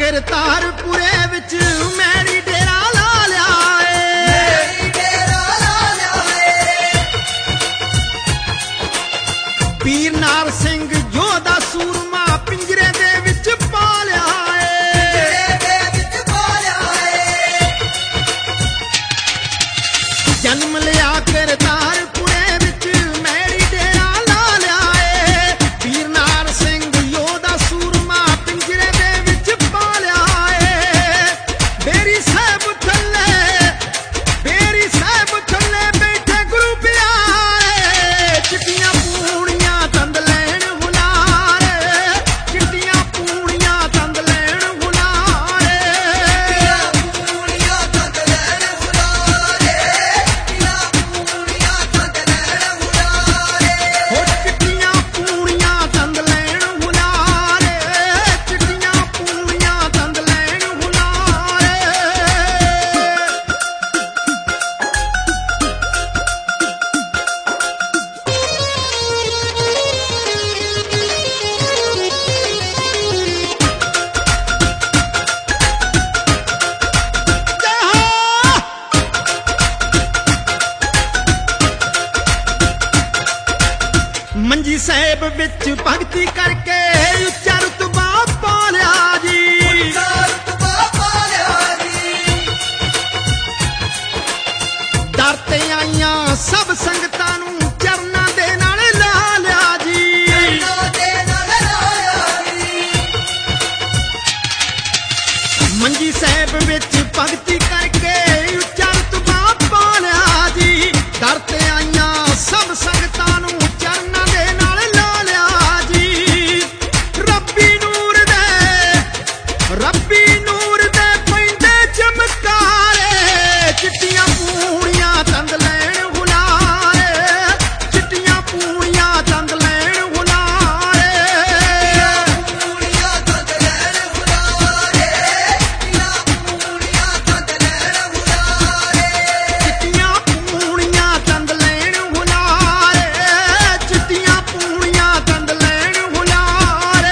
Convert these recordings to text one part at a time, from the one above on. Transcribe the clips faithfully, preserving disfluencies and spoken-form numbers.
करतारपुरे विच Mary डेरा ला लिया है, पीर नार सिंह योधा सूरमा पिंजरे दे विच पा लिया है, जन्म लिया करतारपुरे विच मैरी डेरा ला लिया है, पीर नार सिंह योधा सूरमा पिंजरे दे विच पा लिया है। बेरी साहब थल्ले बेरी साहब थल्ले बैठे गुरु प्यारे, चिट्टियां पूड़ियां तंद लैण हुलारे, चिट्टियां पूड़ियां तंद लैण हुलारे, पूड़ियां तंद लैण हुलारे, पूड़ियां तंद लैण हुलारे, हो चिट्टियां पूड़ियां तंद लैण हुलारे, चिट्टियां पूड़ियां तंद लैण हुलारे। मंजी साहब विच भगती करके उच्चा रुतबा पा लिया जी, दर ते आईयां सब संगतां नूं चरनां दे नाल ला लिया जी, मंजी साहब विच भगती करके उच्चा रुतबा पा लिया जी, दर ते आईयां सब संगतां नूं चरनां दे नाल ला लिया जी। रब्बी नूर दे रब्बी नूर दे पैंदे चमकारे, चिट्टियां पूड़ियां तंद लैण हुलारे, चिट्टियां पूड़ियां तंद लैण हुलारे, पूड़ियां तंद लैण हुलारे, पूड़ियां तंद लैण हुलारे, चिट्टियां पूड़ियां तंद लैण हुलारे, चिट्टियां पूड़ियां तंद लैण हुलारे।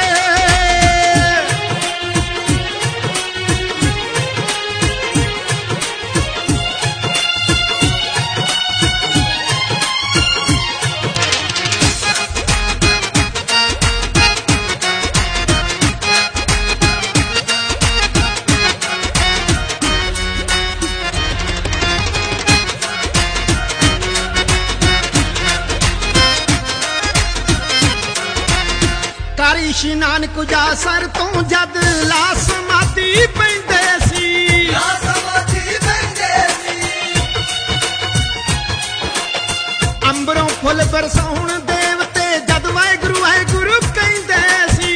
कारी इशनान कुजासर तो जद लास माती पैंदे सी, अंबरों फुल बरसाउण देवते जद वाहिगुरू वाहिगुरू कहंदे सी,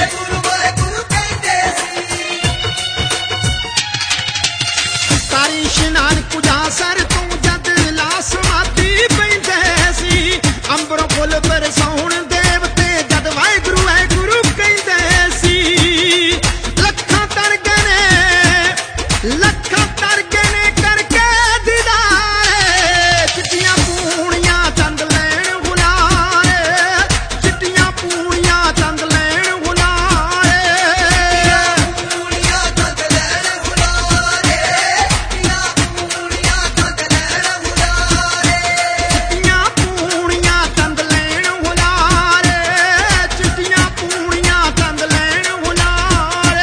कारी इशनान कुजासर तो जद लास माती पैंदे सी, अंबरों फुल बरसाउण देवते जद वाहिगुरू वाहिगुरू कहंदे सी। लखां तर गए ने लखां तर गए ने करके दीदारे, चिट्टियां पूड़ियां तंद लैण हुलारे, चिट्टियां पूड़ियां तंद लैण हुलारे, पूड़ियां तंद लैण हुलारे, पूड़ियां तंद लैण हुलारे, चिट्टियां पूड़ियां तंद लैण हुलारे, चिट्टियां पूड़ियां तंद लैण हुलारे।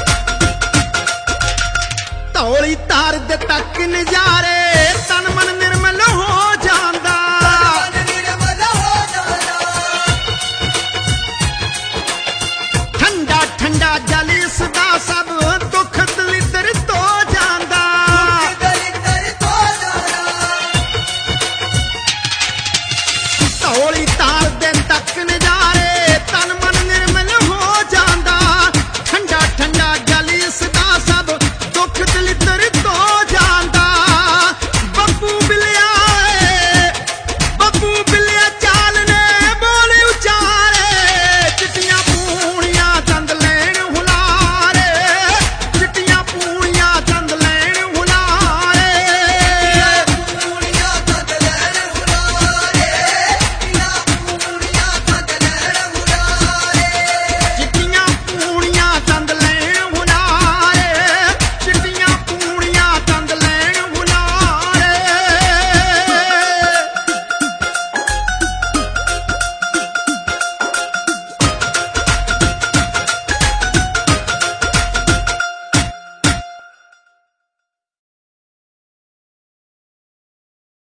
धौली तार दे तक नजारे, तन मन